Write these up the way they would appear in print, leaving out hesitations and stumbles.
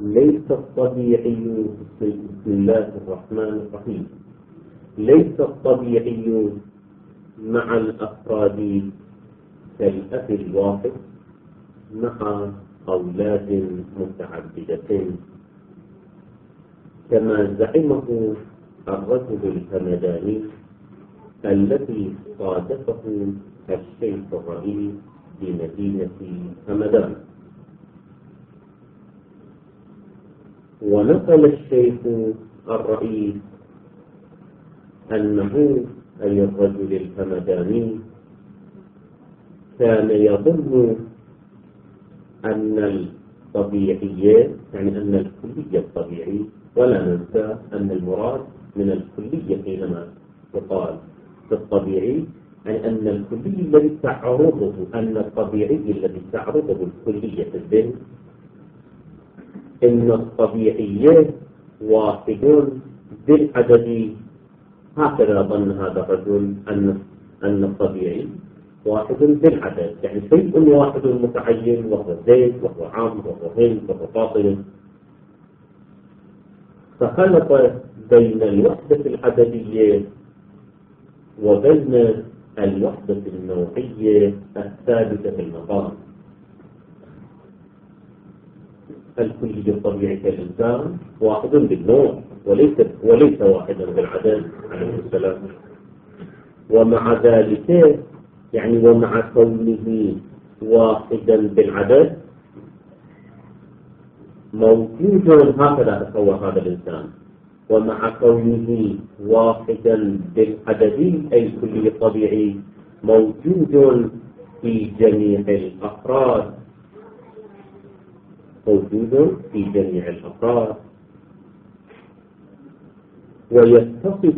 ليس الطبيعي بسم الله الرحمن الرحيم ليس الطبيعي مع الأفراد كالأب الواحد مع أولاد متعددة كما زعمه الرجل الهمداني الذي صادفه الشيخ الرئيس بمدينة همدان. ونقل الشيخ الرئيس أنه أي الرجل الهمداني كان يظن أن الطبيعيات يعني أن الكلية الطبيعي، ولا ننسى أن المراد من الكلية حينما يقال في الطبيعي يعني أن الكلي الذي تعرضه أن الطبيعي الذي تعرضه الكلية في الذهن إن الطبيعيات واحدون بالعدد. هكذا ظن هذا الرجل أن الطبيعي واحد بالعدد، يعني شيء واحد متعين وهو زيد وهو عمرو وهو هند وهو فاطمة. فخلط بين الوحدة العددية وبين الوحدة النوعية الثابتة في المقام. الكلي الطبيعي كالإنسان واحد بالنوع وليس واحدا بالعدد عليه السلام. ومع ذلك يعني ومع كونه واحدا بالعدد موجود، هكذا تصور هذا الإنسان، ومع كونه واحدا بالعدد أي الكلي الطبيعي موجود في جميع الأفراد ويتصف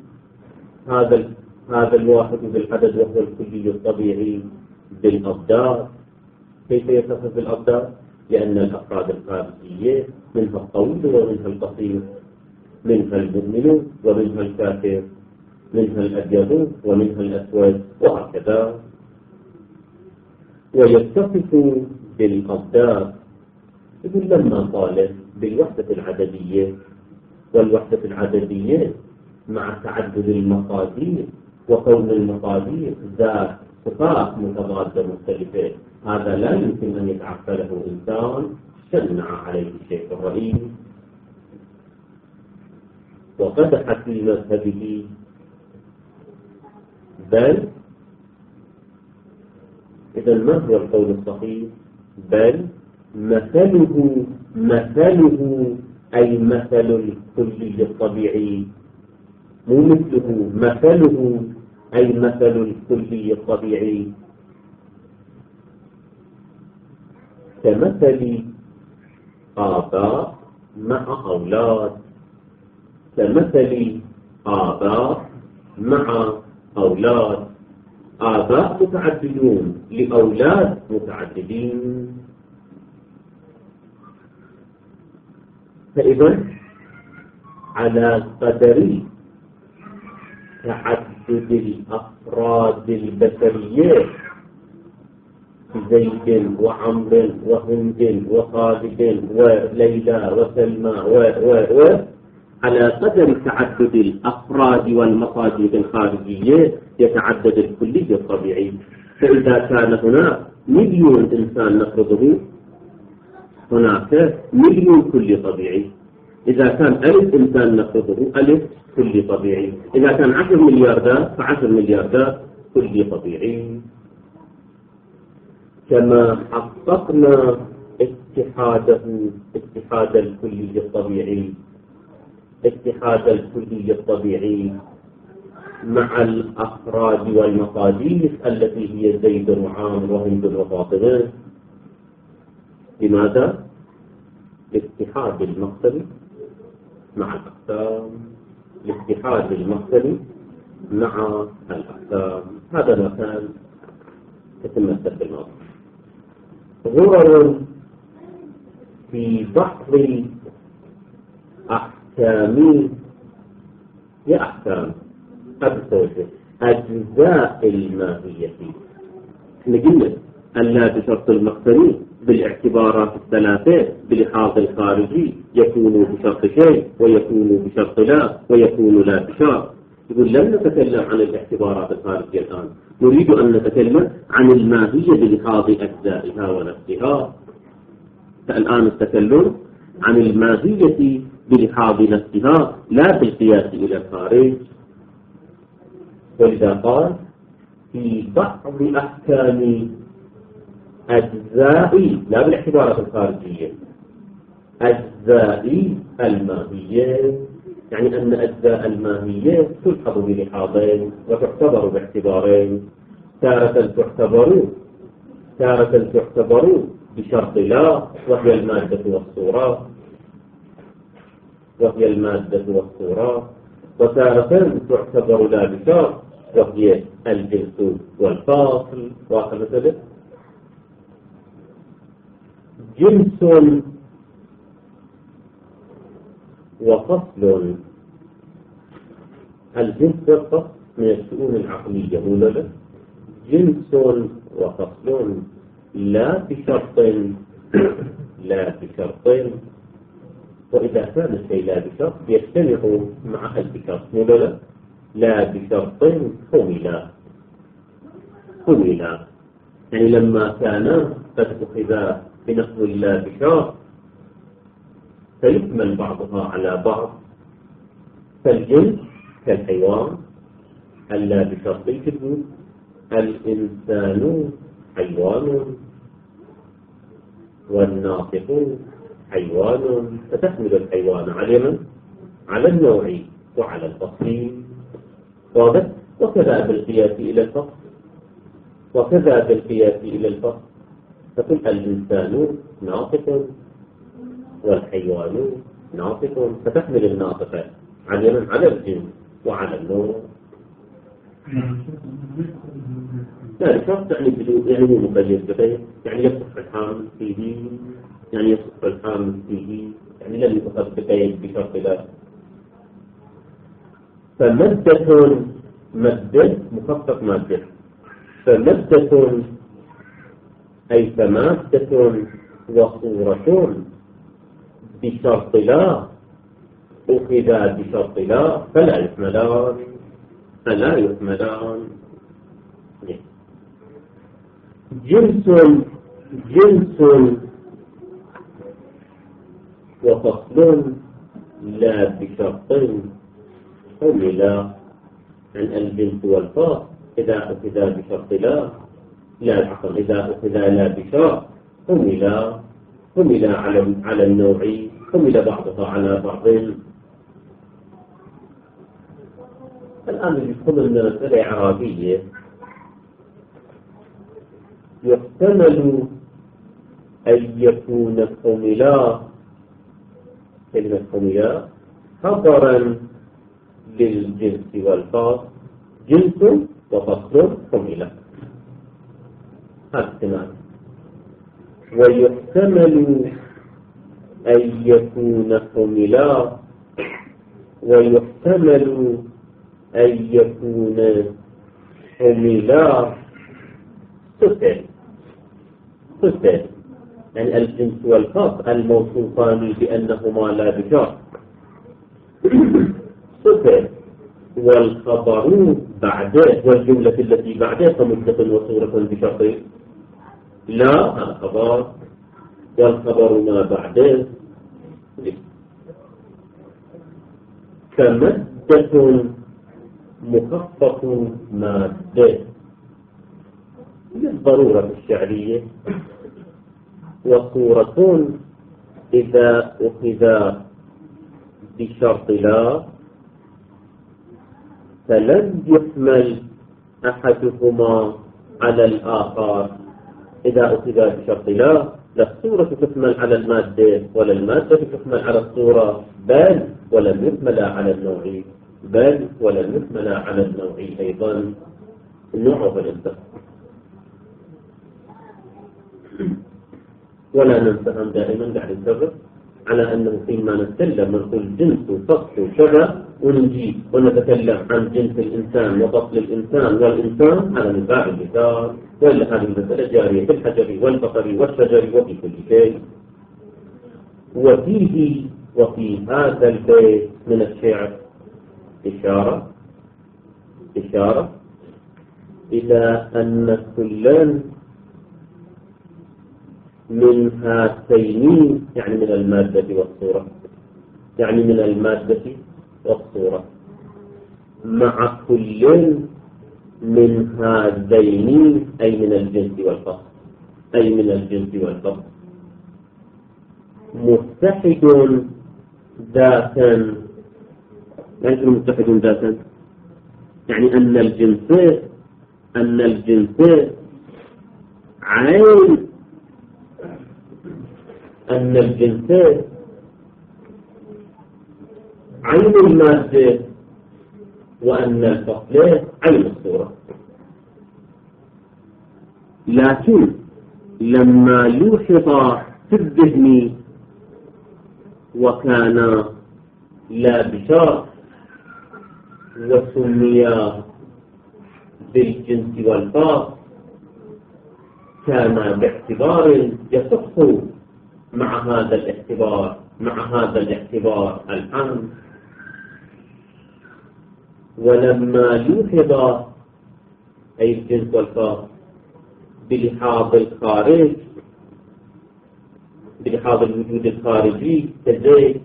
هذا الواحد بالعدد وهو الكلي الطبيعي بالأضداد. كيف يتصف بالأضداد؟ لأن الأفراد الخارجية منها الطويل ومنها القصير، منها المؤمن ومنها الكافر، منها الأبيض ومنها الأسود، وهكذا. ويتصف بالأضداد إذن لما قال بالوحدة العددية، والوحدة العددية مع تعدد المقادير وكون المقادير ذات صفات متضادة مختلفة، هذا لا يمكن أن يتعقله إنسان شنع عليه الشيخ الرئيس وقدح في مذهبه. بل إذا ما هو القول الصحيح؟ بل مثله أي مثل الكلي الطبيعي، مو مثله، مثله أي مثل الكلي الطبيعي كمثل آباء مع أولاد، كمثل آباء مع أولاد، آباء متعددون لأولاد متعددين. فإذا على قدر تعدد الأفراد البشرية زيد وعمر وهند وخالد وليلى وسلمى على قدر تعدد الأفراد والمقادير الخارجية يتعدد الكلي الطبيعي. فإذا كان هناك مليون إنسان نفرضه هناك مليون كلي طبيعي. إذا كان 1000 إنسان نفرضه 1000 كلي طبيعي. إذا كان 10 ملياردات ف10 ملياردات كلي طبيعي. كما حققنا اتحاد الكلي الطبيعي، اتحاد الكلي الطبيعي مع الأفراد والمقادير التي هي زيد وعامر وهند وفاطمة. لماذا؟ الاتحاد المقصدي مع الأقسام، الاتحاد المقصدي مع الأقسام. هذا ما كان يتم السبب الماضي. غرر في بحر أحكام يا أحكام أجزاء الماهية. نقول ألا بشرط المقترين بالاعتبارات الثلاثة بلحاظ الخارجي يكون بشرط شيء ويكون بشرط لا ويكون لا بشرط. يقول لم نتكلم عن الاعتبارات الخارجية الآن، نريد أن نتكلم عن الماهية بلحاظ أجزائها ونفسها. فالآن التكلم عن الماهية بلحاظ نفسها لا بالقياس إلى الخارج. ولذا قال في بعض أحكام أجزاء، لا بالاعتبارات الخارجية، أجزاء الماهية، يعني أن أجزاء الماهية تلحظ بلحاظين وتعتبر باعتبارين. تارة تعتبر بشرط لا وهي المادة والصورة، وتارة تعتبر لا بشرط وهي الجنس والفاصل. واخر ذلك جنس وفصل. الجنس والفصل من الشؤون العقلية، ولا جنس وفصل لا بشرط وإذا كان الشيء لا بشرط يجتمع مع بشرط، ولا لا بشرط حملا. يعني لما كان قد أخذ بنحو لا بشرط فيكمل بعضها على بعض. فالجنس كالحيوان اللا بشرط الجنس، الإنسان حيوان، والناطق حيوان، فتحمل الحيوان على النوع وعلى الفصل. واضح؟ وكذا بالقياس إلى الفصل، فتقول الإنسان ناطق والحيوان ناطق، فتحمل الناطق على الجنس وعلى النوع. لا بشرط يعني مو مقيد بغير، يعني يصح الحامل فيه، يعني لم يتخذ بقيد بشرط لا. فمادة مخفف مادة، فمادة أي فمادة وصورة بشرط لا أخذا بشرط لا فلا يحملان. جنس وفصل لا بشرط حملا. عن الجنس والفصل إذا أخذا بشرط لا إذا أخذا لا بشرط حملا على النوع، حمل بعضها على بعض. الآن يدخل لنا مسألة إعرابية. يحتمل أن يكون حملا، كلمة حملا خبرا للجنس والفصل، جنس وفصل حملا، هذا احتمال. ويحتمل أن يكون حملا، ويحتمل أن يكون حملا صفة، يعني الجنس والفصل الموصوفان بأنهما لا بشرط صفة، والخبر بعده والجملة التي بعده فمدة وصورة بشرط لا، هذا خبر، والخبر ما بعده كمادة مخفف مادة للضرورة الشعرية، وصورة إذا أخذ بشرط لا فلم يحمل أحدهما على الآخر. إذا أخذ بشرط لا الصورة تحمل على المادة ولا المادة تحمل على الصورة، بل ولم يحمل على النوع، أيضا النوع بالنسبة. ولا ننسى دائما قاعد نكرر على أنه فيما نتكلم نقول جنس وفصل وشبه ونجي ونتكلم عن جنس الإنسان وفصل الإنسان والإنسان على من باب المثال، وإلا هذه المسألة جارية في الحجر والبقر والشجر وفي كل شيء. وفي هذا البيت من الشعر إشارة إلى أن كلا من هاتين، يعني من المادة والصورة، يعني من المادة والصورة، مع كل من هذين أي من الجنس والفصل، أي من الجنس والفصل متحد ذاتا. يعني متحد ذاتا يعني أن الجنس عين، أن الجنس عين المادة، وأن الفصل عين الصورة. لكن لما لوحظ في الذهن وكان لا بشرط وسمي بالجنس والفاظ، كان باعتبار يصح مع هذا الاعتبار العام. ولما لوحظ أي الجنس والفاظ بلحاظ الخارج، بلحاظ الوجود الخارجي كذلك،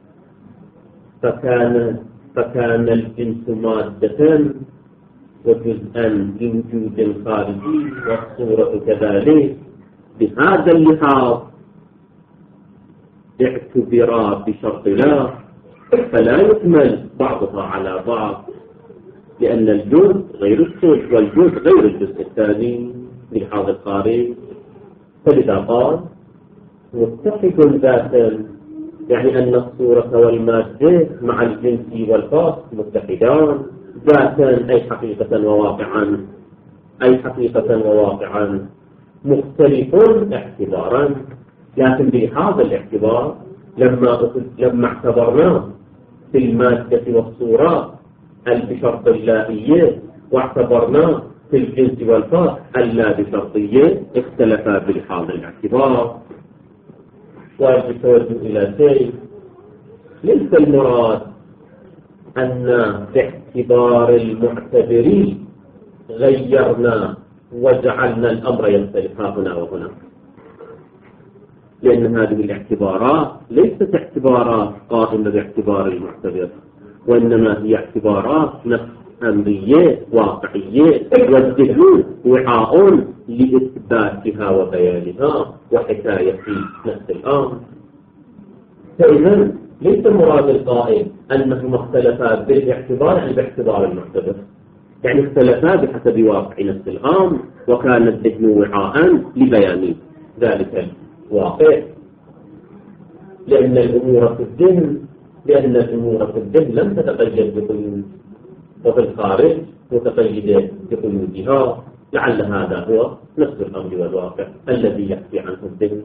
فكان الجنس مادة وجزءا لوجود خارجي والصورة كذلك. بهذا اللحاظ اعتبرا بشرط لا، فلا يكمل بعضها على بعض، لأن الجزء غير الصورة والجزء غير الجزء الثاني بلحاظ الخارج. فلذا قال متحد ذاتا، يعني أن الصورة والمادة مع الجنس والفاصل متحدان ذاتا أي حقيقة وواقعا، مختلف اعتبارا. لكن بهذا الاعتبار لما اعتبرناه في المادة والصورة بشرط اللائية، واعتبرناه في الجنس والفاصل اللا بشرطية، اختلفا بلحاظ الاعتبار. ويتوجه إلى شيء، ليس المراد أن باعتبار المعتبرين غيرنا وجعلنا الأمر يختلف هنا وهنا، لأن هذه الاعتبارات ليست اعتبارات قائمة باعتبار المعتبر، وإنما هي اعتبارات نفس أمرية واقعية، والذهن وعاء لإثباتها وبيانها وحكاية نفس الأمر. فإذا ليس مراد القائل أنهما اختلفا بالاعتبار، يعني باعتبار المعتبر، يعني اختلفا بحسب واقع نفس الأمر، وكان الذهن وعاء لبيان ذلك الواقع. لأن الأمور في الذهن لم تتقيد بقيود، وفي الخارج متقيدة بقيودها. لعل هذا هو نفس الأمر والواقع الذي يحكي عنه الذهن.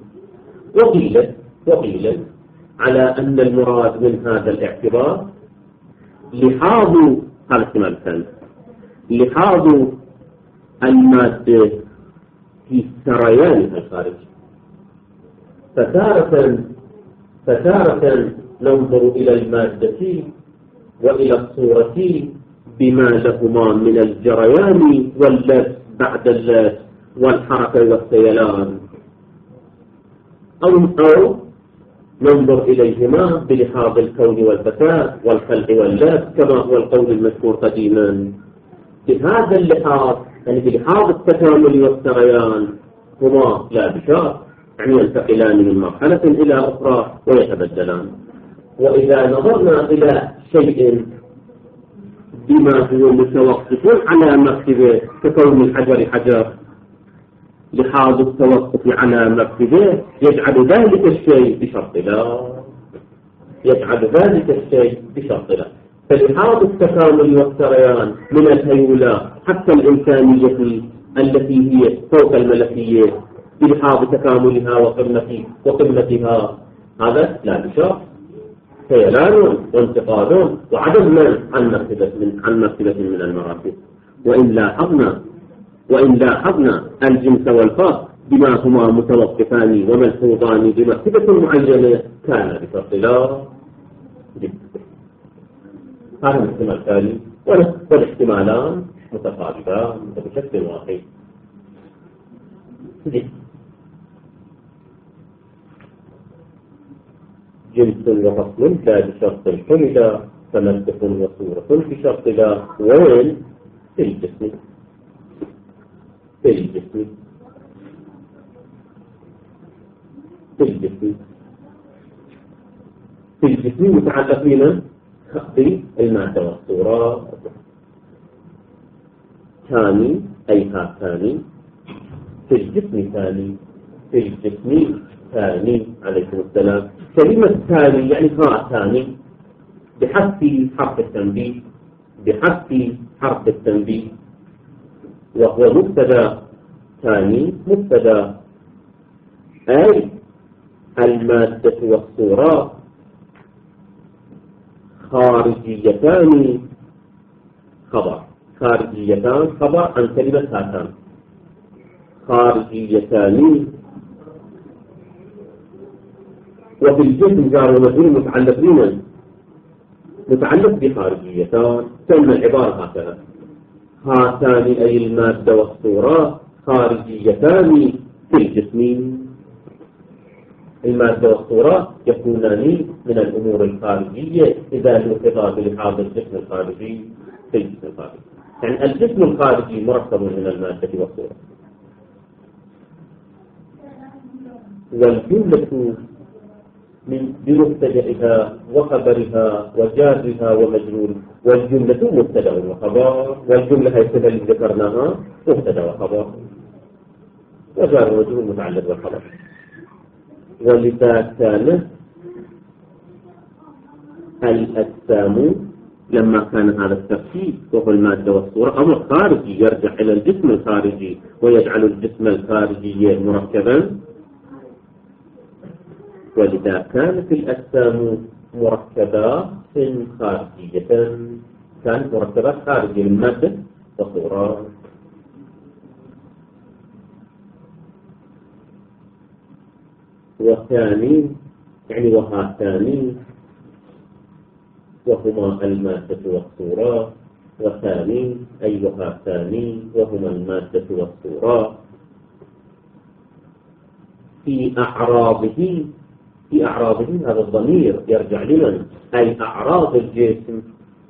وقيل على أن المراد من هذا الاعتبار لحاظ هذا احتمال ثاني، لحاظ المادة في سريانها الخارجي. فتارة ننظر إلى المادة وإلى الصورة بما لهما من الجريان واللبس بعد اللبس والحركة والسيلان، أو ننظر إليهما بلحاظ الكون والفساد والخلق واللبس، كما هو القول المذكور قديما. بهذا اللحاظ، يعني بلحاظ التكامل والسريان، هما لا بشرط، يعني ينتقلان من مرحلة إلى أخرى ويتبدلان. وإذا نظرنا إلى شيء بما هو متوقف على مركبه ككون الحجر حجر، لحاظ التوقف على مركبه يجعل ذلك الشيء بشرط لا، فلحاظ التكامل والسريان من الهيولة حتى الإنسانية التي هي فوق الملكية، بلحاظ تكاملها وقمتها هذا لا بشرط خيلان وانتقاد وعدم منع عن مرتبة من المراتب. وإن لاحظنا الجنس والخاص بما هما متوقفان وملحوظان بمرتبة معينة كان بشرط لا بالتسبيح. هذا الاحتمال الثاني، والاحتمالان متقاربان بشكل واحد. جنس وفصل لا بشرط حمل تمسك وصورة بشرط لا وين في الجسم متعلقين بالمادة والصورة. ثاني أي ثاني في الجسم ثاني عليكم السلام. كلمة ثاني يعني ثاني بحذف حرف التنبيه وهو مبتدا ثاني مبتدا أي المادة والصورة خارجيتان خبر عن كلمة هاتان. خارجيتان وفي الجسم جار ومجرور متعلق بخارجيتان. كان العبارة هكذا: هاتان أي المادة والصورة خارجيتان في الجسم. المادة والصورة يكونان من الأمور الخارجية إذا لوحظا بلحاظ الجسم الخارجي في الجسم الخارجي. يعني الجسم الخارجي مركب من المادة والصورة. والجملة من بمبتدئها وخبرها وجارها ومجرور. والجملة مبتدأ وخبر، والجملة هي الصفة اللي ذكرناها مبتدأ وخبر، وجار ومجرور متعلق بالخبر. ولذا كان الأجسام لما كان هذا الترتيب وهو المادة والصورة أمر خارجي يرجع إلى الجسم الخارجي ويجعل الجسم الخارجي مركبا. ولذا كانت الأجسام مركبات خارجية، كانت مركبات خارجية من مادة وصورة. وثاني يعني وهاتان وهما المادة والصورة. وثاني أي وهاتان وهما المادة والصورة في أعراضه هذا الضمير يرجع لمن؟ أي أعراض الجسم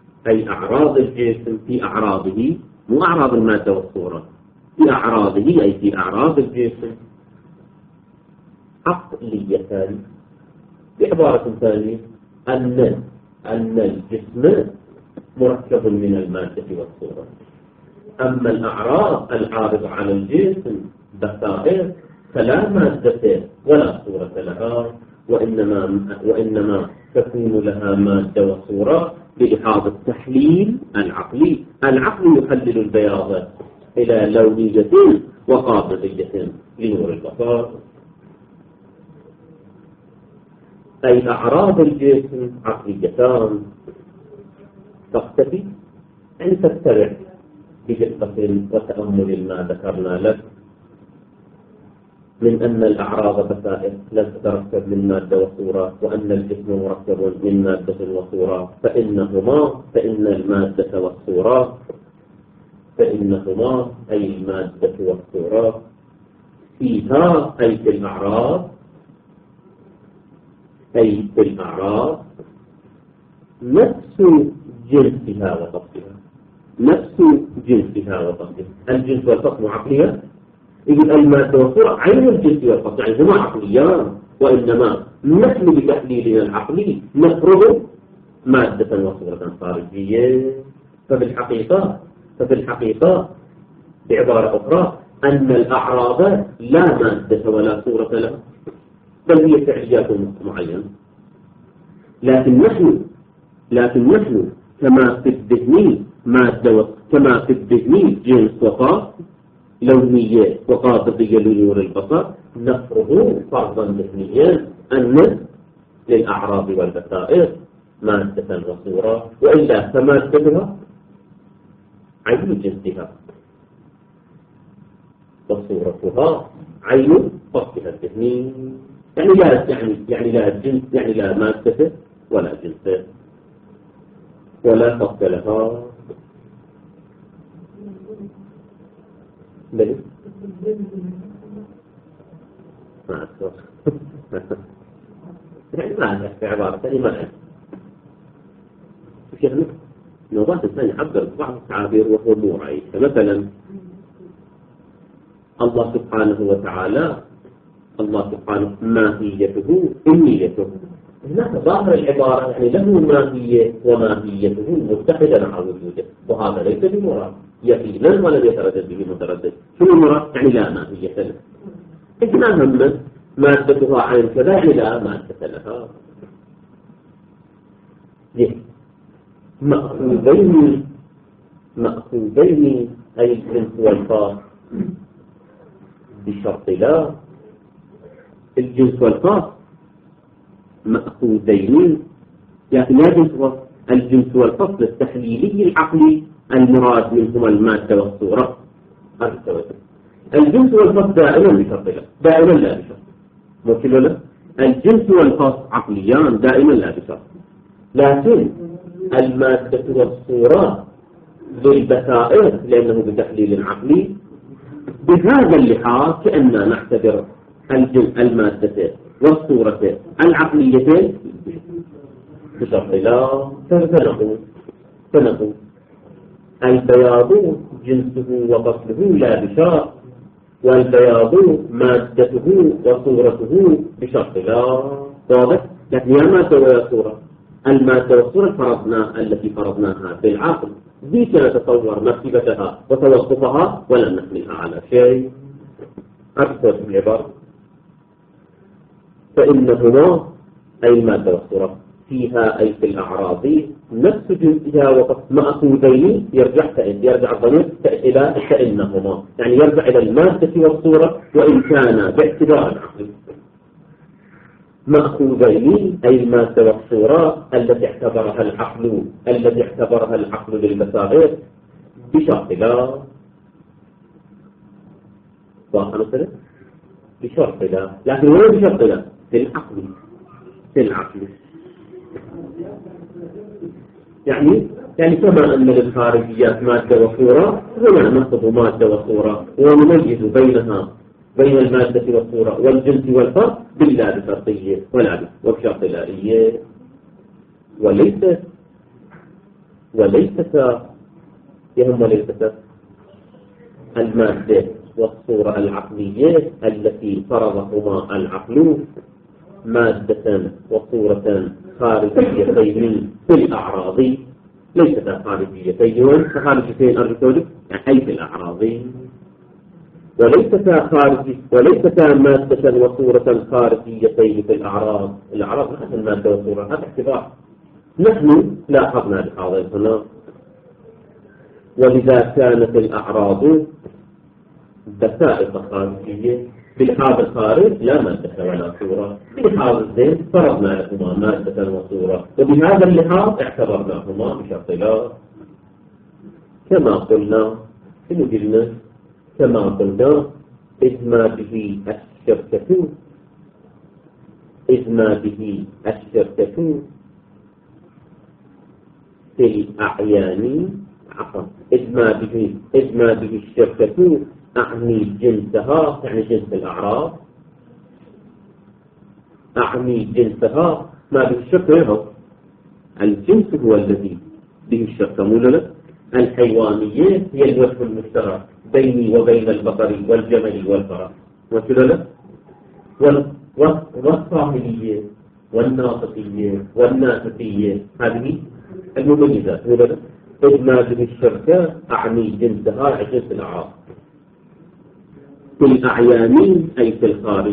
في أعراضه، مو أعراض المادة والصورة، في أعراضه أي في أعراض الجسم عقليتان. بعبارة ثانية أن الجسم مركب من المادة والصورة. أما الأعراض العارضة على الجسم بسائر فلا مادة ولا صورة لها، وإنما تكون لها مادة وصورة بلحاظ التحليل العقلي يحلل البياض إلى لونية وقابضية لنور البصر. أي أعراض الجسم عقليتان تختفي أن تتبع بدقة وتأمل ما ذكرنا لك من أن الأعراض بسائر لا تتركب من مادة وصورة، وأن الجسم مركب من مادة وصورة. فإن المادة والصورة أي المادة والصورة فيها أي في الأعراض نفس جنسها وطبقها. الجنس والفصل عقلية. إذن المادة والصورة عين الجنس والفصل، يعني هما عقليان، وإنما نحن بتحليلنا العقلي نفرض مادة وصورة خارجية. ففي الحقيقة بعبارة أخرى أن الأعراض لا مادة ولا صورة لها، بل هي فعليات معينة. لكن نحن كما في الذهن مادة كما في الذهن جنس وفاصل لونية وقابضية لنور البصر، نفرض فرضا ذهنيا للأعراض والبصائر مادة وصورة، وإلا فمادتها عين جنسها وصورتها عين فصلها الذهني، يعني لا جنس، يعني لا مادة ولا جنس ولا فصل لها. بل ما أذكر يعني ما أعرف في عبارة ثانية ما أعرف شيخنا نوبات الإنسان يعبر بعض التعابير وهو مو رأي. فمثلا الله سبحانه وتعالى ماهيته إنيته، هناك ظاهر العبارة يعني له ماهية وماهيته متحدة مع وجوده، وهذا ليس بمراد يقينا ولم يتردد به متردد. شو المراد؟ يعني لا ماهية له. إحنا هم مادتها عين كذا يعني لا مادة لها. مأخوذين أي الجنس والخاص بشرط لا. الجنس والخاص مأخوذين يعني لا جنس الجنس والفصل التحليلي العقلي المراد منهما المادة والصورة. الجنس والفصل دائما بشرط لا، دائما لا بشرط. ممكن له الجنس والفصل عقليان دائما لا بشرط، لكن المادة والصورة بالبصائر لأنه بتحليل عقلي. بهذا اللحاظ كأننا نعتبر المادة والصورة العقليتين بشرط لا. فنقول البياض جنسه وفصله لا بشرط، والبياض مادته وصورته بشرط لا. واضح؟ لكن يا مادة ويا صورة، المادة والصورة التي فرضناها بالعقل دي نتصور مرتبتها وتوظفها ولن نحملها على شيء. أكثر من العبارة فإنهما أي المادة والصورة فيها أي في الأعراض نفس جنسها وقت مأخوذين يرجع الضمير إلى فإنهما، يعني يرجع إلى المادة والصورة وإن كان باعتبار العقل. مأخوذين أي المادة والصورة التي اعتبرها العقل للبصائر بشرط لا. واضح مثلا بشرط لا، لكن ولا بشرط لا في العقل. يعني كما أن للخارجيات مادة وصورة، هنا نأخذ مادة وصورة ونميز بين المادة والصورة والجنس والفرق باللا بشرطية وبشرط لائية. وليست المادة والصورة العقلية التي فرضهما العقل مادة وصورة خارجيتين في الأعراض، ليستا خارجيتين فخارجيتين الرسول يعني أي في الأعراض، وليستا مادة وصورة خارجيتين في الأعراض. الأعراض نحن المادة والصورة هذا اعتبار نحن لاحظنا بهذا هنا. ولذا كانت الأعراض بسائط خارجية بلحاظ الخارج لا مادة ولا صورة، بلحاظ الذهن فرضنا لهما مادة وصورة، وبهذا اللحاظ اعتبرناهما بشرط لا. كما قلنا إذ ما به الشركة في الأعيان إذ ما به الشركة أعني جنسها، يعني جنس الأعراض، أعني جنسها. ما به الشركة هو الجنس هو الذي به الشركة، مولنا الحيوانية هي الوجه المشترك بيني وبين البقر والجمل والفرس وكذا، والصاحبية والناطقية والناطقية هذه المميزات. إذ ما به الشركة أعني جنسها جنس الأعراض في الأعيان أي في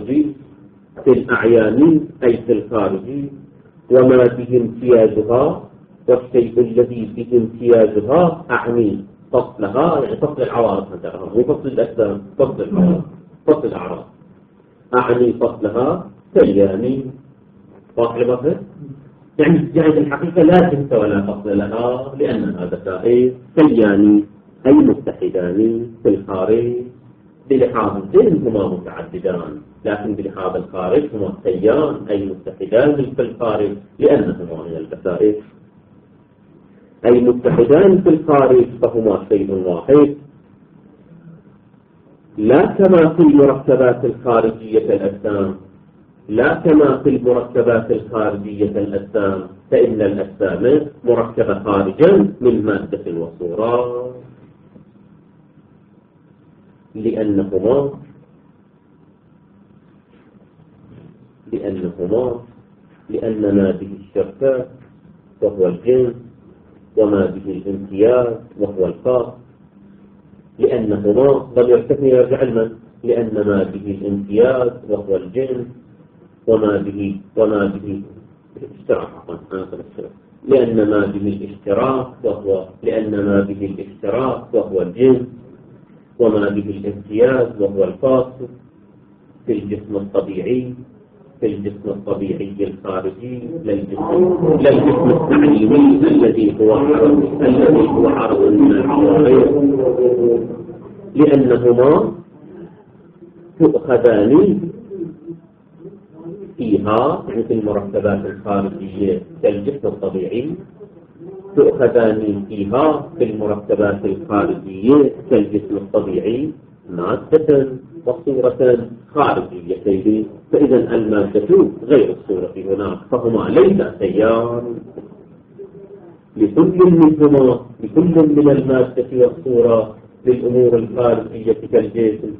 الخارج، وما به امتيازها والشيء الذي به امتيازها أعني فصلها، يعني فصل العوارض مثلا، مو فصل الأجسام، فصل الأعراض أعني فصلها كالياني واضح مثلا؟ يعني في الحقيقة لا جنس ولا فصل لها، لأن هذا سائر سيان أي متحدان في الخارج بلحاظ الجنس هما متعددان، لكن بلحاظ الخارج هما سيان أي متحدان في الخارج لأنهما من البسائل. أي متحدان في الخارج فهما شيء واحد، لا كما في المركبات الخارجية الأجسام، لا كما في المركبات الخارجية الأجسام، فإن الأجسام مركبة خارجا من مادة وصورة، لأن ما به الشركات وهو الجنس، وما به الامتياز وهو الخاص، لأنهما ضمير التثنية يرجع لمن؟ لأن ما به الامتياز وهو الجنس وما به الاشتراك، لأن ما به الاشتراك وهو الجنس، وما به الامتياز وهو الخاص في الجسم الطبيعي الخارجي، لا الجسم التعليمي الذي هو عرض من العوارض، لأنهما تؤخذان فيها، يعني في المركبات الخارجية كالجسم الطبيعي، تؤخذان فيها في المركبات الخارجية كالجسم الطبيعي مادة وصورة خارجيتين، فإذا المادة غير الصورة هناك، فهما ليس سيان، لكل من المادة والصورة للأمور الخارجية كالجسم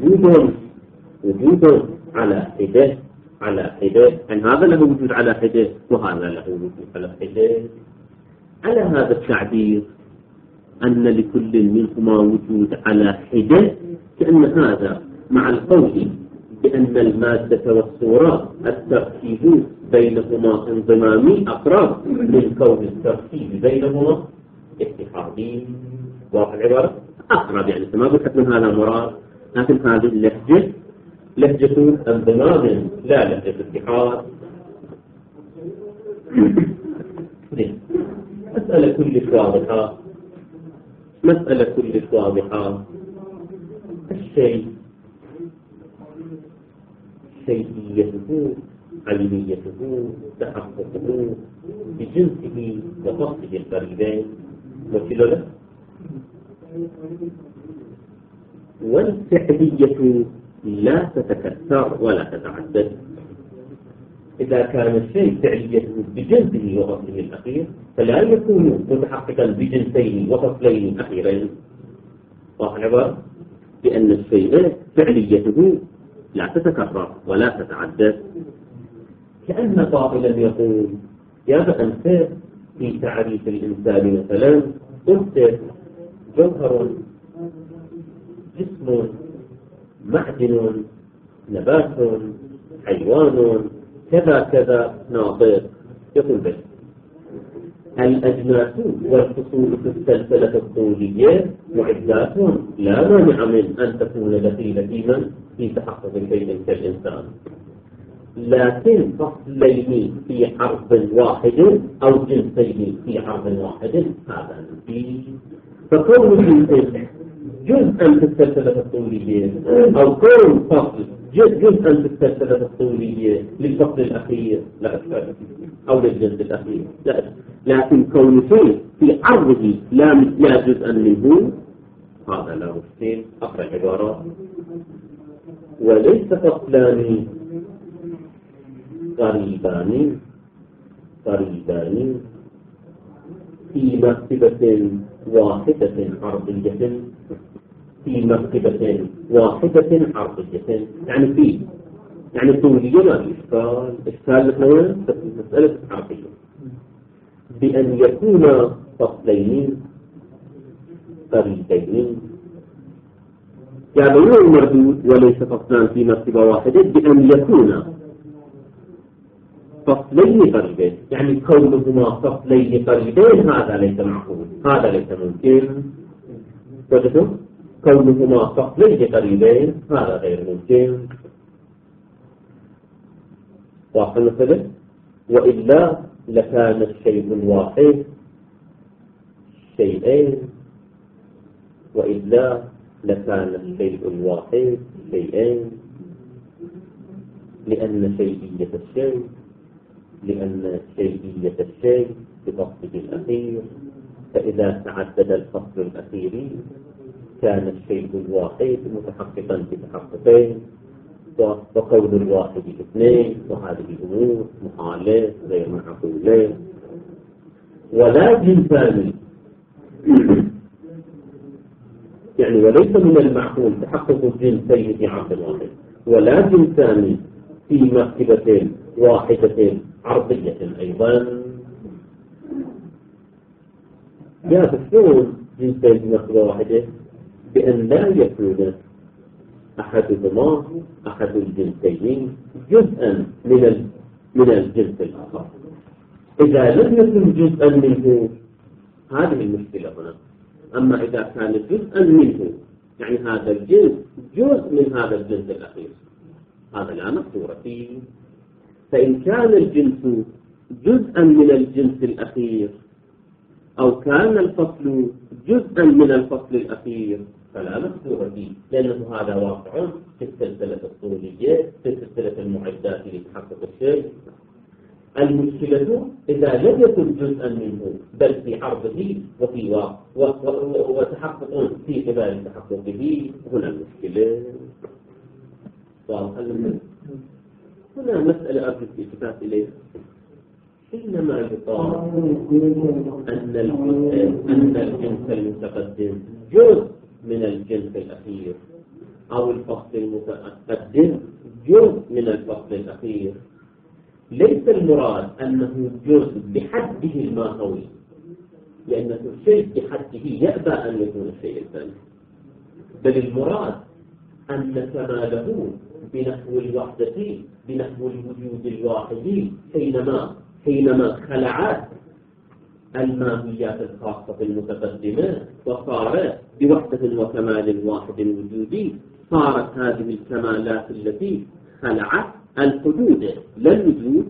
وجود على حدة، يعني هذا له وجود على حدة وهذا له وجود على حدة. على هذا التعبير أن لكل منهما وجود على حدة، كأن هذا مع القول بأن المادة والصورة التركيب بينهما انضمامي أقرب من كون التركيب بينهما اتحادي. واضح العبارة؟ أقرب، يعني ما قلت من هذا مراد، لكن هذه اللهجة لهجة انضمام لا لهجة اتحاد. مسألة كل واضحة. الشيء شيئيته، علميته، تحققه بجنسه وفصله الفريدين وكله، والفعلية لا تتكثر ولا تتعدد. إذا كان الشيء فعليته بجنسه وفصله الأخير فلا يكون متحققا بجنسين وفصلين أخيرين. واضح العبارة؟ لأن الشيء فعليته لا تتكرر ولا تتعدد. كأن قائلا يقول يا أنت في تعريف الإنسان مثلا قلت جوهر، جسم، معدن، نبات، حيوان، كذا كذا، ناطق. يقول بس الأجناس والفصول في السلسلة الطولية معدات لا مانع من أن تكون دخيلة في تحقق شيء كالإنسان، لكن فصلين في حرف واحد أو جنسين في حرف واحد هذا نفي. فكون الجنسين جزءا في السلسلة الطولية أو كون فصل جزءا في السلسلة الطولية للفصل الأخير لا أشكال، أو للجنس الأخير لا أشكال. لكن كون شيء في عرضه لا جزءا منه هذا لا مشكل. أقرأ العبارة: وليس فصلان قريبان في مرتبة واحدة عرضية، في مرتبة واحدة عرضية، يعني طولية ما في إشكال مثلا مسألة عرضية، بأن يكون فصلين قريبين. يعني المردود وليس فصلان في مرتبة واحدة بأن يكون فصلين قريبين، يعني كونهما فصلين قريبين هذا ليس معقول، هذا ليس ممكن. وجدتم؟ كونهما فصلين قريبين هذا غير ممكن. واضح المسألة؟ وإلا لكان الشيء الواحد شيئين، وإلا لكان الشيء الواحد شيئين، لأن شيئية الشيء بفصله الأخير، فإذا تعدد الفصل الأخير كان الشيء الواحد متحققا بتحققين، وقول الواحد اثنين، وهذه الأمور محالة غير معقولة. ولا جنسان يعني وليس من المعقول تحقق الجنسين في عقد واحد، ولا جنسان في مرتبة واحدة عرضية أيضا. شلون جنسين في مرتبة واحدة؟ بأن لا يكون أحد الجنسين جزءا من الجنس الآخر. إذا لم يكن جزءا منه هذه المشكلة هنا. أما إذا كان جزءا منه يعني هذا الجنس جزء من هذا الجنس الأخير، هذا لا مقدور فيه. فإن كان الجنس جزءا من الجنس الأخير أو كان الفصل جزءا من الفصل الأخير فلا مقدور فيه، لأنه هذا واقع في السلسلة الطولية، في سلسلة المعدات لتحقق الشيء. المشكلة إذا لم يكن جزءا منه بل في عرضه وفي وتحقق في قبال تحققه، هنا المشكلة. هنا مسألة أرجو الالتفات إليها. حينما يقال أن الجنس المتقدم جزء من الجنس الأخير أو الفصل المتقدم جزء من الفصل الأخير، ليس المراد أنه جزء بحده الماهوي، لأن الشيء بحده يأبى أن يكون الشيء الثاني، بل المراد أن كماله بنحو الوحدة، بنحو الوجود الواحد، حينما خلعت الماهيات الخاصة المتقدمة وصارت بوحدة وكمال واحد وجودي، صارت هذه الكمالات التي خلعت الحدود لا الوجود،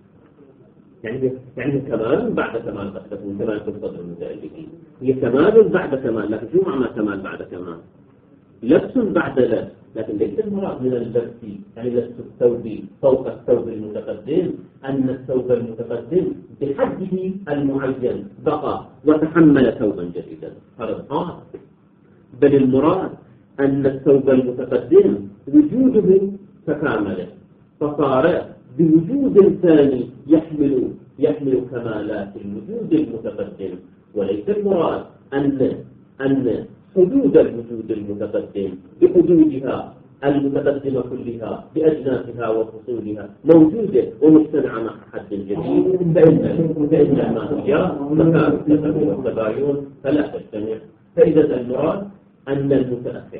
يعني كمال بعد كمال قد تكون كمال في الصدر المتألفين، هي كمال بعد كمال. لكن شو معنى كمال بعد كمال؟ لبس بعد لبس، لكن ليس المراد من اللبس يعني لبس الثوب فوق الثوب المتقدم أن الثوب المتقدم بحده المعين بقى وتحمل ثوبا جديدا، هذا خاص. بل المراد أن الثوب المتقدم وجوده تكامل، فصار بوجود ثاني يحمل كمالات الوجود المتقدم، وليس المراد أن حدود الوجود المتقدم بحدودها المتقدمة كلها بأجناسها وفصولها موجودة ومجتمعة مع حد جديد، فإن الماهية مكان والتباين فلا تجتمع. فإذا المراد أن المتأخر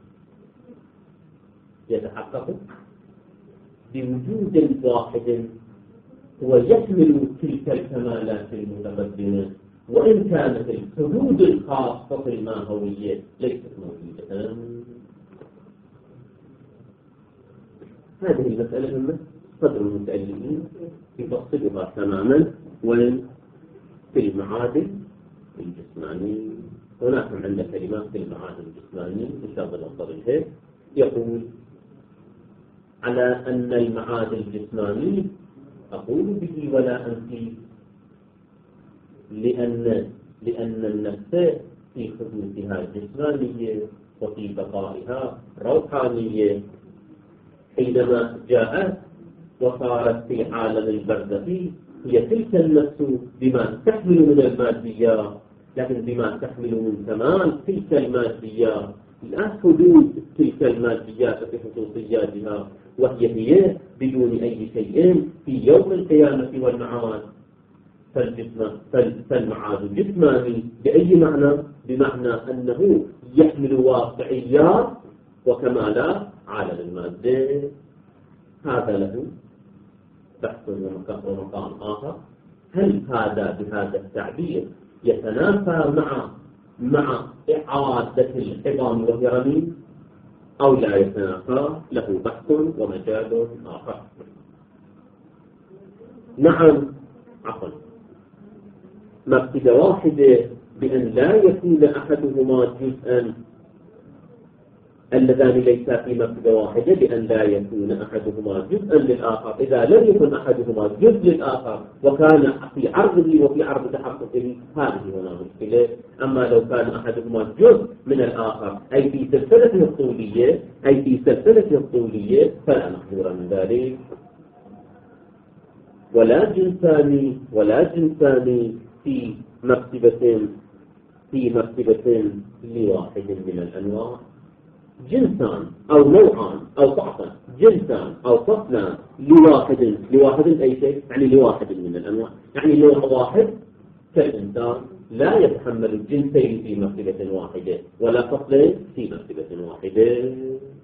يتحقق بوجود واحد ويحمل تلك الكمالات المتقدمة، وإن كانت الحدود الخاصة الماهوية ليست موجودة. هذه المسألة مهمة صدر المتألفين يفصلها تماما. وين؟ في المعادن الجسماني. هناك عندنا كلمات في المعادن الجسماني إن شاء الله نوصل لها. يقول على أن المعادن الجسماني أقول به ولا أنفي، لأن النفس في حدوثها جسمانية وفي بقائها روحانية. حينما جاءت وصارت في عالم البرزخ هي تلك النفس بما تحمل من الماديات، لكن بما تحمل من كمال تلك الماديات، لا حدود تلك الماديات في خصوصياتها، وهي بدون أي شيء في يوم القيامة والمعاد. فالمعاد جسماني بأي معنى؟ بمعنى أنه يحمل واقعيات وكمالات عالم المادة. هذا له بحث ومقام آخر. هل هذا بهذا التعبير يتنافى مع إعادة العظام والهرمين أو لا يتنافى؟ له بحث ومجال آخر. نعم عفوا، مرتبة واحدة بأن لا يكون أحدهما جزءا، اللذان ليسا في مرتبة واحدة بأن لا يكون أحدهما جزءا للآخر. إذا لم يكن أحدهما جزء للآخر وكان في عرضه وفي عرض تحققه، هذه هنا مشكلة. أما لو كان أحدهما جزء من الآخر أي في سلسلته الطولية فلا محظور من ذلك. ولا جنسان في مرتبة لواحد من الأنواع. جنسان أو نوعان أو فصلان، جنسان أو فصلان لواحد أي شيء، يعني لواحد من الأنواع، يعني نوع واحد كالإنسان لا يتحمل الجنسين في مرتبة واحدة ولا فصلين في مرتبة واحدة.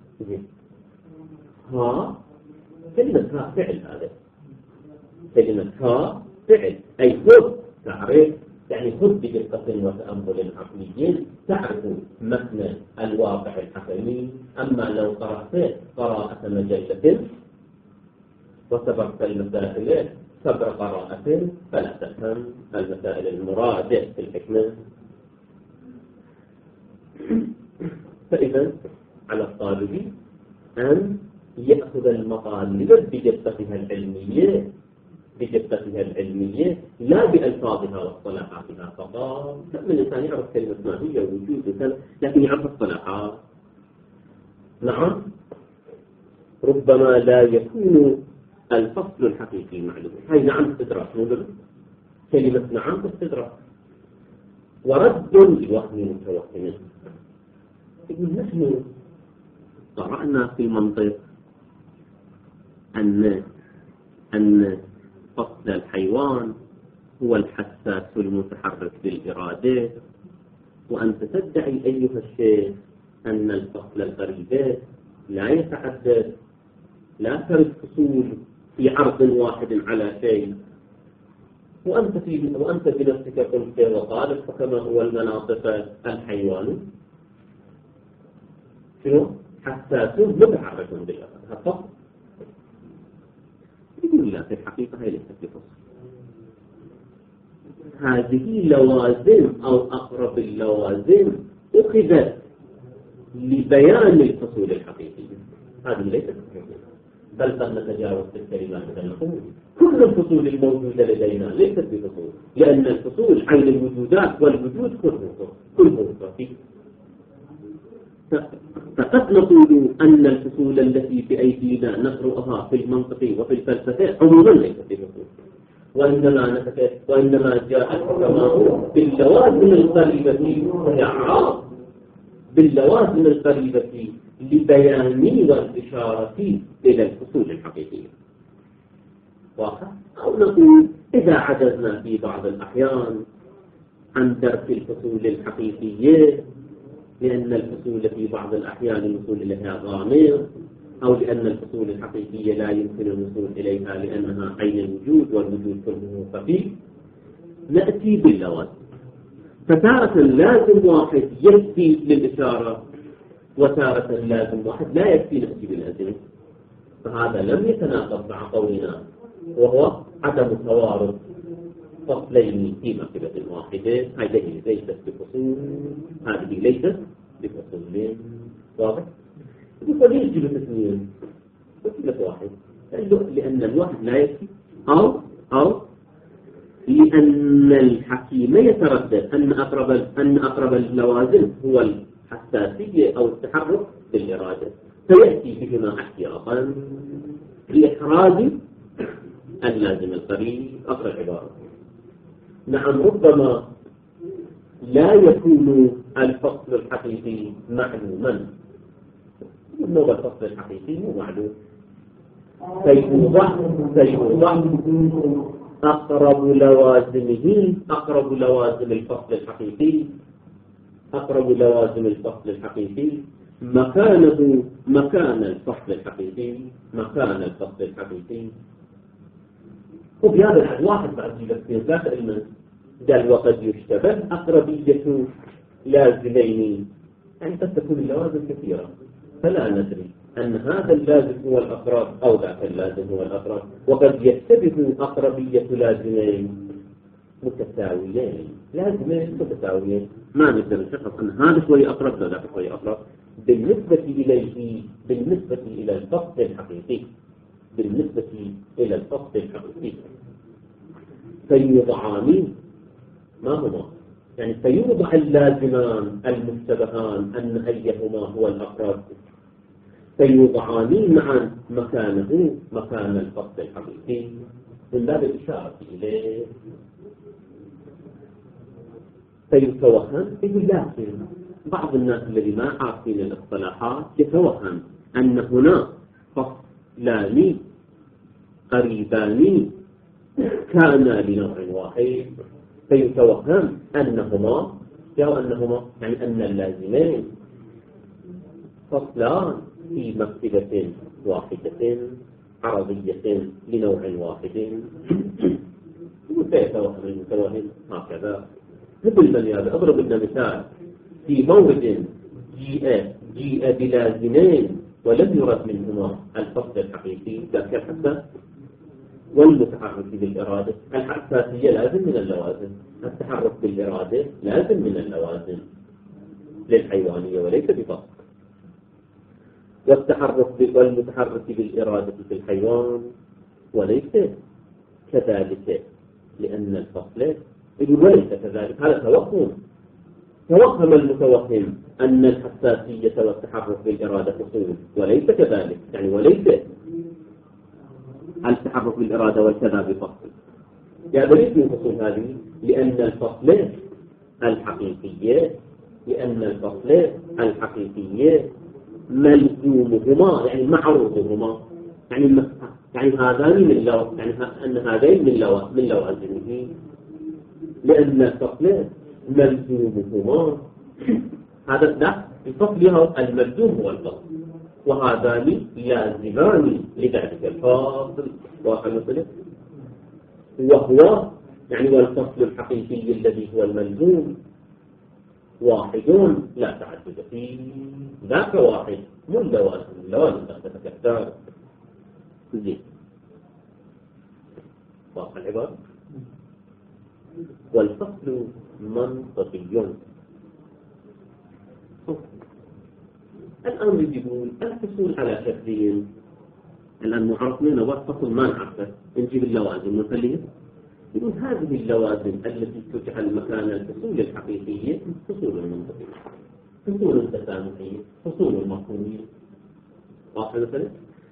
كلمة ها فعل، هذا كلمة ها فعل أي خذ تعرف، يعني خذ بدقة وتأمل عقلي تعرف متن الواقع الحكمي. أما لو قرأت قراءة مجلة وسبقت المسائل سبر قراءة فلا تفهم المسائل المرادة في الحكمة. فإذا على الطالب أن يأخذ المطالب بدقتها العلمية لا بألفاظها واصطلاحاتها فقط. من الإنسان يعرف كلمة ما هي وجود لكن يعرف الصلاحات. نعم ربما لا يكون الفصل الحقيقي معلوم. هاي نعم استدراك، كلمة نعم استدراك ورد لوهم متوهم. نحن قرأنا في المنطق أن فصل الحيوان هو الحساس المتحرك بالإرادة، وأنت تدعي أيها الشيخ أن الفصل الغريبة لا يتعدد، لا ترد فصول في عرض واحد على شيء، وأنت بنفسك قلت وقالت فكما هو المناطق الحيوان شنو؟ حساس متحرك بالإرادة فقط. يقول لا، في الحقيقة هي ليست بفصل. هذه لوازم أو أقرب اللوازم أخذت لبيان الفصول الحقيقية، هذه ليست بفصول. بل قد نتجاوز في الكلمات نقول كل الفصول الموجودة لدينا ليست بفصول، لأن الفصول عين الوجودات والوجود كله صافي. فقد نقول أن الفصول التي بأيدينا نقرأها في المنطق وفي الفلسفة عموما ليست بفصول، وإنما جاء الحكماء باللوازم القريبة لبيان والإشارة إلى الفصول الحقيقية. واضح؟ أو نقول إذا عجزنا في بعض الأحيان عن درك الفصول الحقيقية لأن الفصول في بعض الأحيان الوصول لها غامض، أو لأن الفصول الحقيقية لا يمكن الوصول إليها لأنها عين الوجود والوجود كله خفي، نأتي باللوازم. فتارة لازم واحد يكفي للإشارة، وتارة لازم واحد لا يكفي نأتي باللازم. فهذا لم يتناقض مع قولنا وهو عدم توارد فصلين في مرتبة واحدة. هذه ليست بفصول، هذه ليست بفصول. واضح؟ يقول يجب الاثنين فصلة واحد، لأن الواحد لا يكفي، أو لأن الحكيم يتردد أن أقرب اللوازم هو الحساسية أو التحرك بالإرادة، فيأتي بهما احتياطا لإحراز اللازم القريب. أقرأ العبارة. نعم ربما لا يكون الفصل الحقيقي معلوما. نوع الفصل الحقيقي مو معلوم، سيوضع أقرب لوازم الفصل الحقيقي، مكان الفصل الحقيقي. وبهذا الحد واحد بعد جلسين ذات علما قال وقد يشتبه أقربية لازمين، يعني قد تكون اللوازم كثيرة فلا ندري أن هذا اللازم هو الأقرب أو ذاك اللازم هو الأقرب، وقد يشتبه أقربية لازمين متساويين، لازمين متساويين ما نقدر نشخص أن هذا شوي أقرب وذاك شوي أقرب بالنسبة إليه، بالنسبة إلى الفصل الحقيقي، بالنسبة إلى الفصل الحقيقي فيوضعان ما هما؟ يعني فيوضع اللازمان المشتبهان أن أيهما هو الأقرب فيوضعان معا مكانه مكان الفصل الحقيقي من باب الإشارة إليه. فيتوهم لكن بعض الناس الذي ما عارفين الاصطلاحات يتوهم أن هنا فصلان قريبان كانا لنوع واحد، فيتوهم أنهما يعني أن اللازمين فصلان في مكتبة واحدة عرضية لنوع واحد. وسيتوهم المتوهم هكذا مثل من هذا. أضرب لنا مثال في مورد جيء بلازمين ولم يرد منهما الفصل الحقيقي ذاك الحساس والمتحرك بالإرادة. الحساسية لازم من اللوازم، التحرك بالإرادة لازم من اللوازم للحيوانية وليس بفصل. والمتحرك بالإرادة في الحيوان وليس كذلك لأن الفصل وليس كذلك. هذا توهم المتوهم أن الحساسية والتحرك بالإرادة فصول وليس كذلك، يعني وليس التحرك بالإرادة والكذا بفصل. يعني ليس من فصول هذه لأن الفصل الحقيقية ملزومهما يعني معروضهما، يعني هذان من يعني أن هذين من لوازمه، لأن الفصل ملزومهما. هذا لا الفصل الملزوم هو الفصل وهذان لازمان لذلك الفاصل واحد مثله. وهو يعني والفصل الحقيقي الذي هو الملزوم واحد لا تعدد فيه، ذاك واحد من لوازم تتكثر. زين واضح العبارة. والفصل منطقي. الآن يجيبون الفصول على شكلين. الآن معرفين والفصل ما نعرفه، نجيب اللوازم ونخليه. يقول هذه اللوازم التي تجعل مكان الفصول الحقيقية فصول منطقية، فصول تسامحية، فصول مفهومية. واضح مثلا.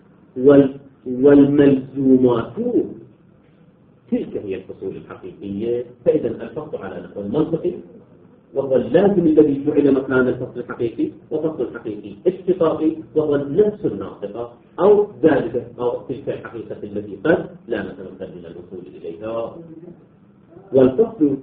والملزومات تلك هي الفصول الحقيقية. فإذا الفصل على نحو المنطقي وهو اللازم الذي جعل مكان الفصل الحقيقي، وفصل الحقيقي اشتقاقي وهو النفس الناطقة أو ذلك أو تلك الحقيقة التي قد لا نتمكن من الوصول إليها. والفصل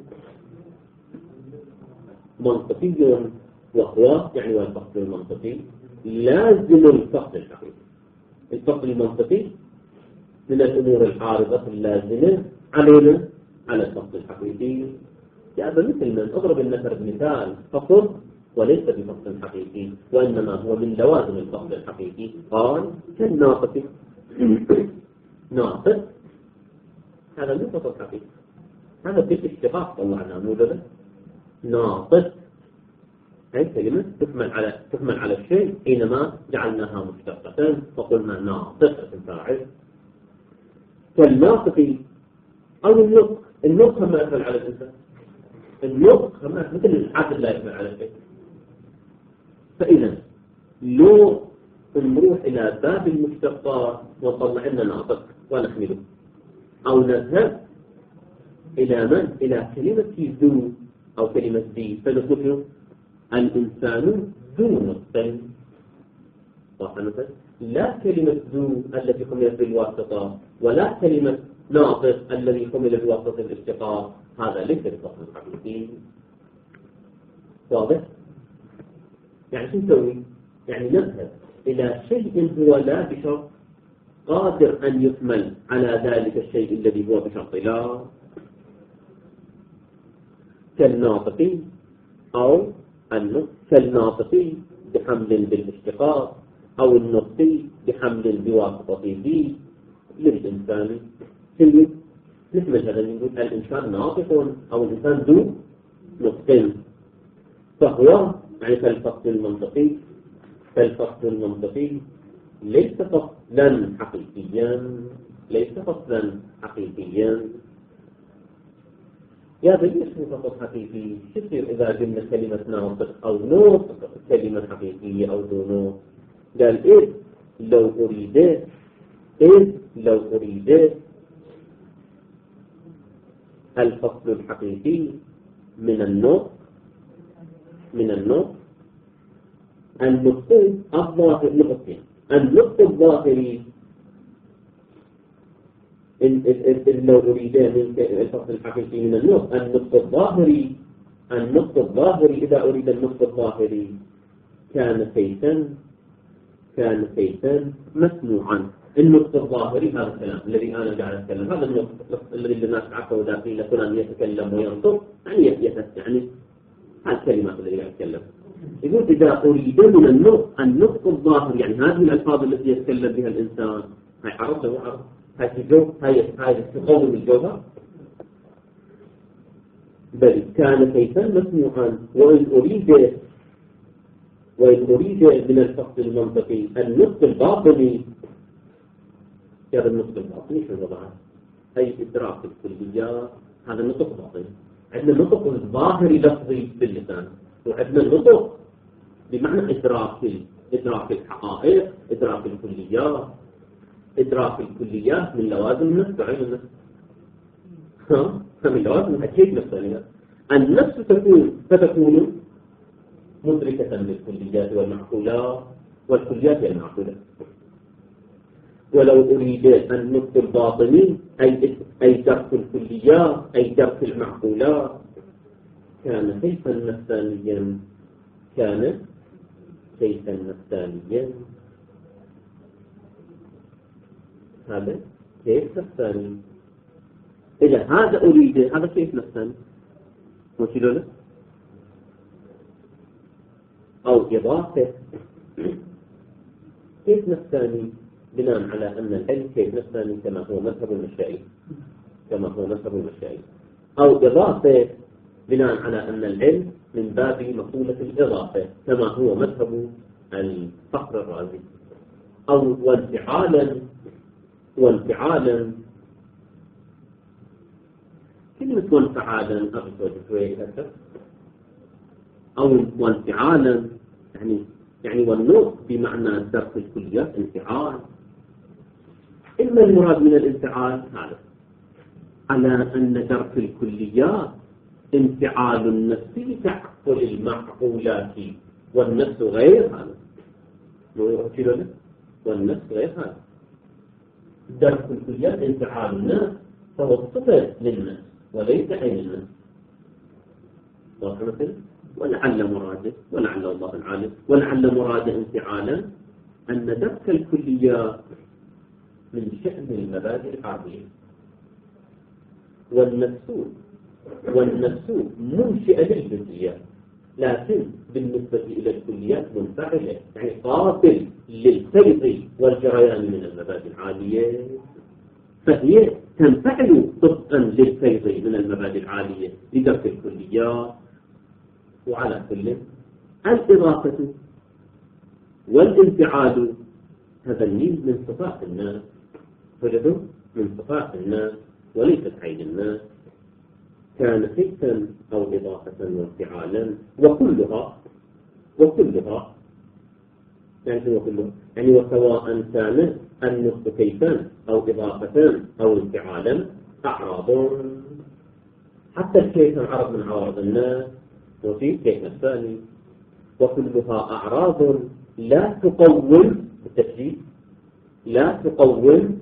منطقي وهو يعني والفصل المنطقي لازم الفصل الحقيقي. الفصل المنطقي من الأمور العارضة اللازمة علينا على الفصل الحقيقي. يعني مثل من أضرب النثر بمثال فصل وليس بفصل حقيقي وإنما هو من لوازم الفصل الحقيقي. قال كالناطق. ناطق هذا مو فصل حقيقي، هذا بالاشتقاق طلعنا موجبة. ناطق هذه كلمة تكمل على الشيء حينما جعلناها مشتقة فقلنا ناطق الفاعل. كالناطق أو النطق ما يفعل على الإنسان، النطق مثل العقل لا يفعل على الشيء. فإذا لو نروح إلى باب المشتقات ونطلع لنا ناطق ونحمله، أو نذهب إلى من؟ إلى كلمة ذو أو كلمة ذي فنقول الإنسان ذو نطق. لا كلمة ذو التي حملت بالواسطة ولا كلمة ناطق الذي حمل بواسطة الاشتقاق، هذا ليس بفصل حقيقي. واضح؟ يعني شو نسوي؟ يعني نذهب إلى شيء هو لا بشرط قادر أن يحمل على ذلك الشيء الذي هو بشرط لا، كالناطق أو كالناطق بحمل بالاشتقاق أو النطقي بحمل بواسطة بي للإنسان كله. مثل مثلا نقول الإنسان ناطق أو الإنسان ذو نطق، فهو يعني فالفصل المنطقي ليس فصلا حقيقيا. يا بني اسمه فصل حقيقي، شو يصير إذا قلنا كلمة ناطق أو نطق كلمة حقيقية أو ذو نطق؟ قال إيه لو أريد الفصل الحقيقي من النطق النطق الظاهري لو أريد الفصل الحقيقي من النطق الظاهري إذا أريد النطق الظاهري كان سيفا مسموعا. النطق الظاهري هذا الكلام الذي أنا قاعد أتكلم، هذا النطق الذي الناس عرفوا إذا قيل فلان يتكلم وينطق يعني يعني الكلمات التي قاعد أتكلم. يقول إذا أريد من النطق الظاهر، يعني هذه الألفاظ التي يتكلم بها الإنسان، هاي عرفت هاي تقوم الجوهر، بل كان سيفا مسموعا. وإن أريد من الفصل المنطقي النطق الباطني، هذا النطق الباطني شو وضعه؟ أي إدراك الكليات، هذا النطق باطني. عندنا النطق الظاهري لفظي باللسان، وعندنا النطق بمعنى إدراك الحقائق، إدراك الكليات من لوازم النفس وعين النفس. من لوازم حكيت نفسها. النفس فتكون مدركة للكليات والمعقولات، والكليات هي المعقولات. ولو أريد النطق الباطني أي درك الكليات، أي درك المعقولات، كان سيفا نفسانيا. هذا سيف نفساني. إذا هذا أريد، هذا سيف نفساني وشيله له أو إضافة كيف نفساني بناء على أن العلم كيف نفساني كما هو مذهب المشاعر، أو إضافة بناء على أن العلم من باب مقولة الإضافة كما هو مذهب الفخر الرازي، أو وانفعالا كلمة وانفعالا أو وانفعالا يعني والنطق بمعنى درك الكليات انفعال. إما المراد من الانفعال هذا على أن درك الكليات انفعال النفس تعقل المعقولات، والنفس غير هذا. والنفس غير هذا. درك الكليات انفعال النفس فهو صفة للنفس وليس عين النفس. مثلا ولعل الله العالم ولعل مراده انفعالا أن درك الكليات من شأن المبادئ العربية، والنفس منشئة للجزئيات، لكن بالنسبة إلى الكليات منفعلة، يعني قابل للفيض والجريان من المبادئ العالية، فهي تنفعل طبقا للفيض من المبادئ العالية لدرك الكليات. وعلى كل الإضافة والانفعال هذا من صفات الناس، وجدوا من صفات الناس وليست عين الناس. كان حسا أو إضافة وانفعالا وكلها يعني وسواء كان النطق كيفا أو إضافة أو انفعالا أعراض، حتى الكيف عرض من عوارض الناس وفي كيف الثاني، وكلها أعراض لا تقوم بالتشديد، لا تقوم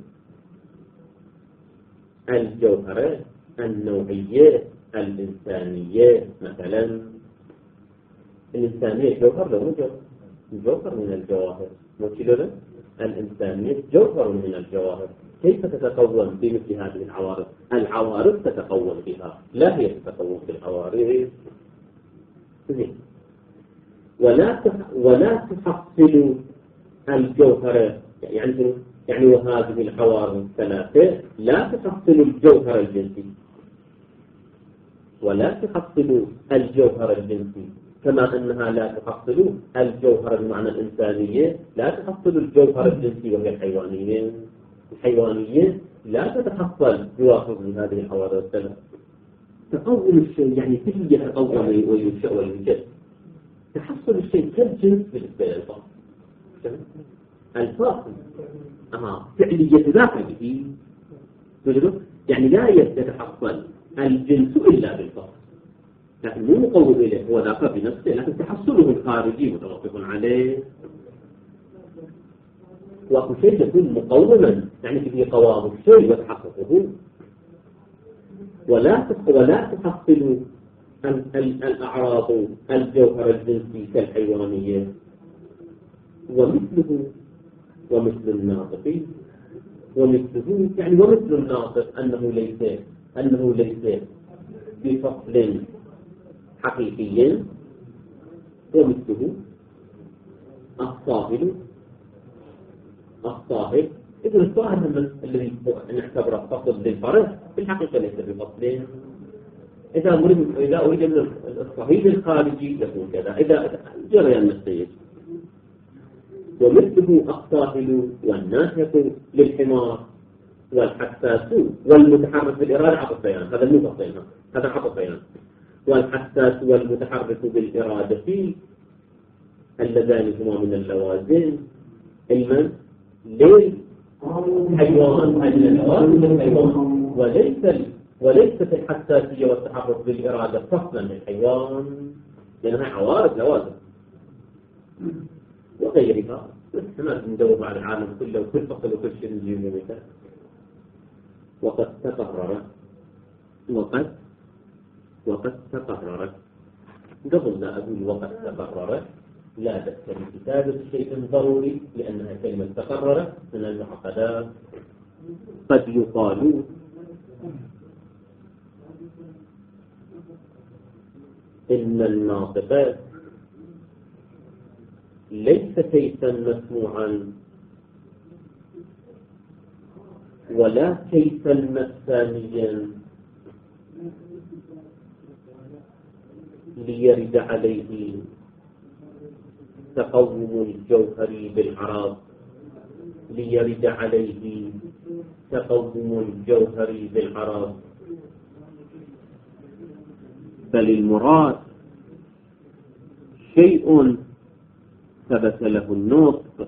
الجوهرة النوعية الإنسانية. مثلا الإنسانية جوهر له جوهر من الجواهر، الإنسانية جوهر من الجواهر. كيف تتقوم بمثل هذه العوارض؟ العوارض تتقوم بها، لا هي تتقوم بالعوارض. ولا تحصل الجوهر يعني وهذه العوارض الثلاثة لا تحصل الجوهر الجنسي ولا تحصل الجوهر الجنسي، كما أنها لا تحصل الجوهر بمعنى الإنسانية، لا تحصل الجوهر الجنسي وهي الحيوانية. الحيوانية لا تتحصل بواسطة هذه العوارض الثلاث. تقوم الشيء يعني كيف يتقوم وينشأ ويوجد. تحصل الشيء كالجنس بالنسبة للفاصل. الفاصل فعلية ذاته به يعني لا يتحصل الجنس إلا بالفاصل، لكن مو مقوم إليه هو ذاك بنفسه، لكن تحصله الخارجي متوقف عليه. وأكو شيء يكون مقوما يعني فيه قوام الشيء وتحققه، ولا تحصل الأعراض الجوهر الجنسي كالحيوانية. ومثل الناطق يعني ومثل الناطق أنه ليس بفصل حقيقي، ومثله الصاهر إذن الصاهر الذي نعتبره فصل للفرس في الحقيقة ليس بفصل. إذا أريد من الصهيل الخارجي يكون كذا، إذا جريان السيد. ومثله الصاهل والناهق للحمار والحساس والمتحرك بالإرادة عطف بيان، هذا مو فصلين، هذا عطف بيان. والحساس والمتحرك بالإرادة اللذان هما من اللوازم المن للحيوان الحيوان وليست الحساسية والتحرك بالإرادة فصلا للحيوان، لأنها عوارض لوازم وغيرها. احنا ندور على العالم كله وكل فصل وكل شيء نجيب له مثال. وقد تقررت قبل لا أقول وقد تقررت لا تكتب كتابة شيء ضروري، لأنها كلمة تقررت من المعقدات. قد يقال إن الناطق ليس كيفا مسموعا ولا كيفا مثانيا ليرد عليه تقوم الجوهري بالعرض، ليرد عليه تقوم الجوهري بالعرض، بل المراد شيء ثبت له النطق،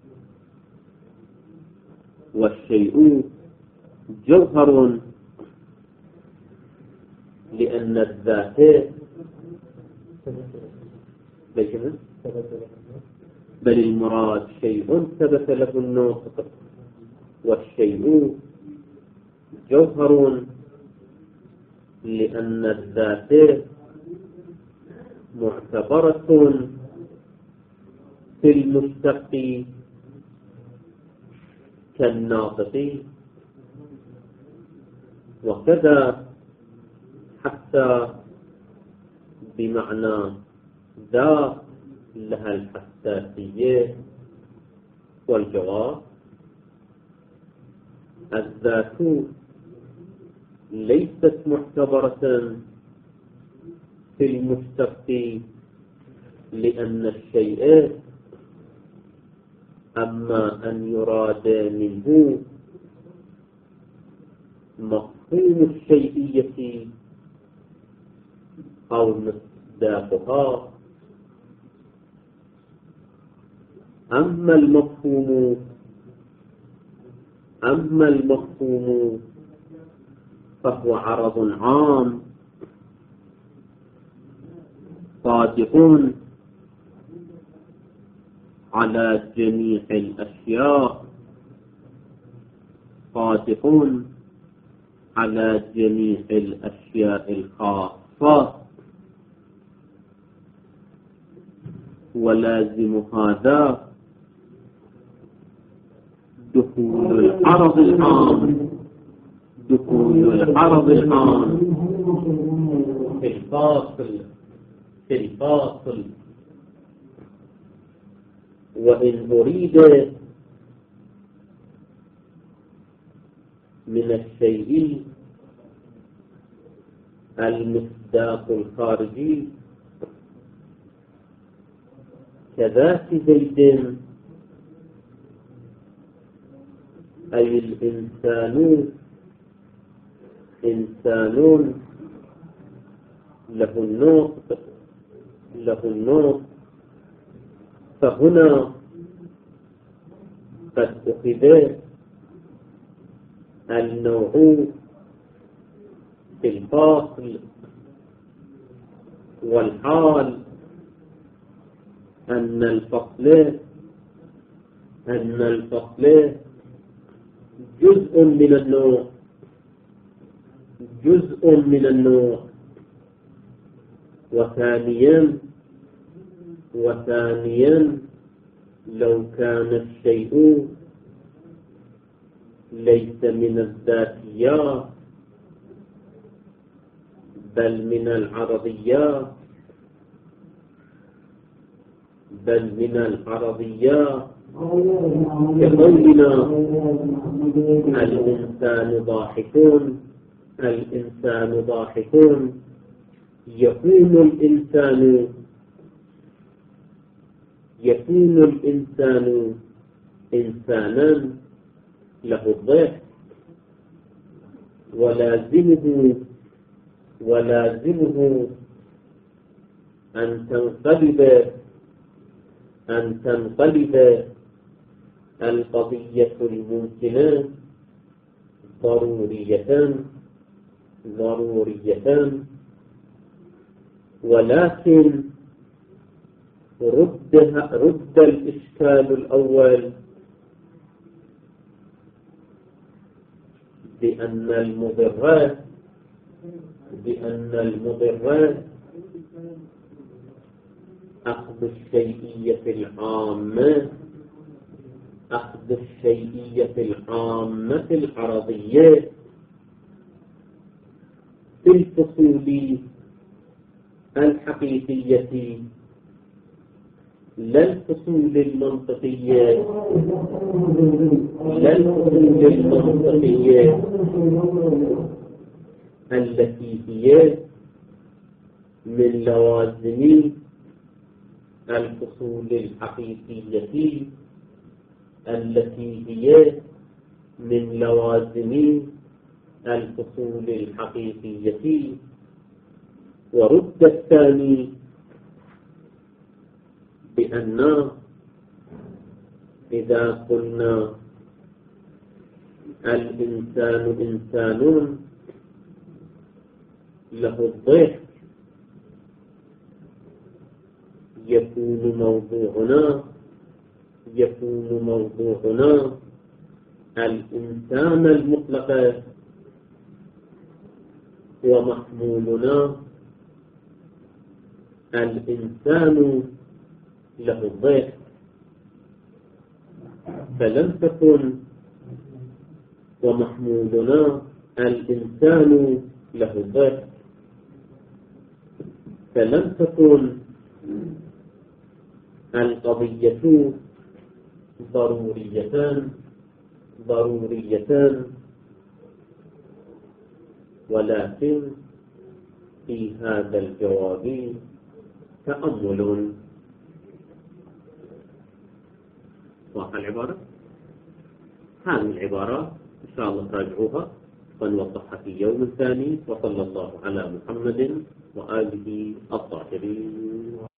والشيء جوهر لأن الذات بل المراد شيء ثبت له النطق، والشيء جوهر لأن الذات معتبرة في المشتق كالناطق، وكذا حتى بمعنى ذا لها الحساسية والجواب. الذات ليست معتبرة في المشتق لأن الشيء أما أن يراد منه مفهوم الشيئية أو مصداقها، أما المفهوم فهو عرض عام صادق على جميع الأشياء، صادق على جميع الأشياء الخاصة، ولازم هذا دخول العرض العام في الفاصل وإن أريد من الشيء المصداق الخارجي كذات زيد أي الإنسان إنسان له النطق فهنا قد أخذ النوع في الفاصل والحال أن الفصل جزء من النوع وثانيا لو كان الشيء ليس من الذاتيات بل من العرضيات كقولنا الإنسان ضاحك يكون الإنسان إنسانا له الضحك ولازمه أن تنقلب القضية الممكنة ضرورية ولكن رد الإشكال الأول بأن المضرات أخذ الشيئية العامة العرضية في الفصول الحقيقية لا الفصول المنطقية التي هي من لوازم الفصول الحقيقية ورد الثاني بأن إذا قلنا الإنسان إنسان له الضحك يكون موضوعنا الإنسان المطلق ومحمولنا الإنسان له الضحك فلم تكن ومحمولنا الإنسان له الضحك فلم تكن القضية ضرورية ولكن في هذا الجواب تأمل. واضح العبارة؟ هذه العبارة إن شاء الله تراجعوها ونوضحها في يوم ثاني. وصلى الله على محمد وآله الطاهرين.